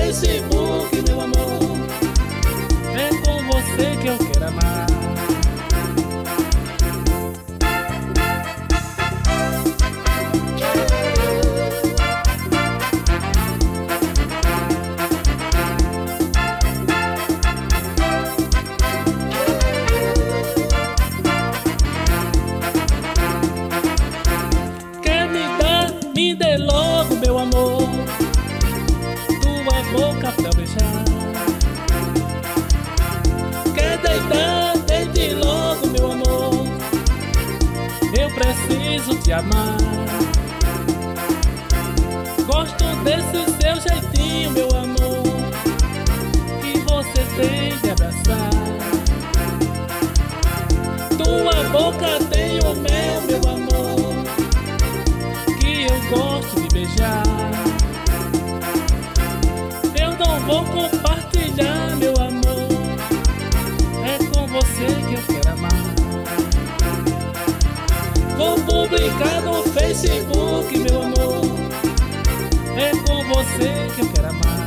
Facebook, meu amor. É com você que eu quero amar. Me dê logo, meu amor, tua boca pra eu beijar. Quer deitar, deite logo, meu amor, eu preciso te amar. Gosto desse seu jeitinho, meu amor, que você tem de abraçar. Tua boca tem o mel, meu amor, eu gosto de beijar. Eu não vou compartilhar, meu amor, é com você que eu quero amar. Vou publicar no Facebook, meu amor, é com você que eu quero amar.